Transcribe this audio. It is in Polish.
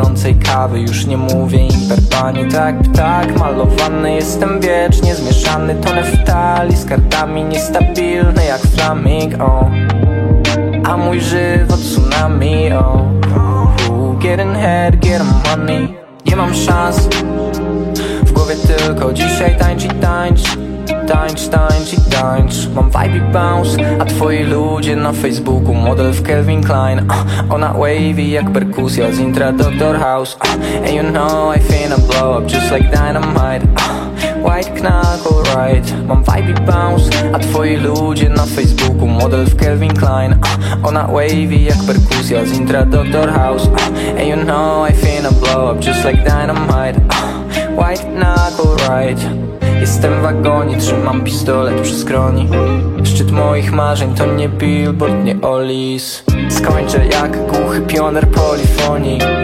gorącej kawy. Już nie mówię imper, pani, tak, ptak malowany. Jestem wiecznie zmieszany, to neftali z kartami niestabilny jak flaming, a mój żywot tsunami, getting head, getting money. Nie mam szans, w głowie tylko dzisiaj tańcz i tańcz. Tańcz, tańcz i tańcz. Mam vibe i bounce, a twoi ludzie na Facebooku model w Calvin Klein. Ona wavy jak perkusja z intra Dr. House. And you know I finna blow up just like dynamite. White knuckle right. Mam vibe i bounce, a twoi ludzie na Facebooku model w Calvin Klein. Ona wavy jak perkusja z intra Dr. House. And you know I finna blow up just like dynamite. White knuckle right. Jestem w wagonie, trzymam pistolet przy skroni. Szczyt moich marzeń to nie billboard, nie Olis. Skończę jak głuchy pioner polifonii.